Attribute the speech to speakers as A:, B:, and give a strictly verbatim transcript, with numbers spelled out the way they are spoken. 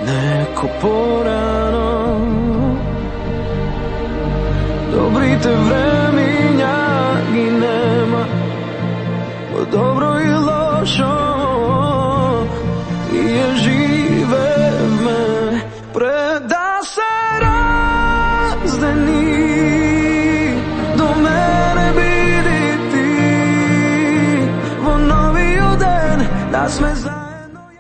A: neko porano. Dobrите времења ги нема, во добро и лошо ние живееме. Пред да се раздени, до мене биди ти, во новиот ден да сме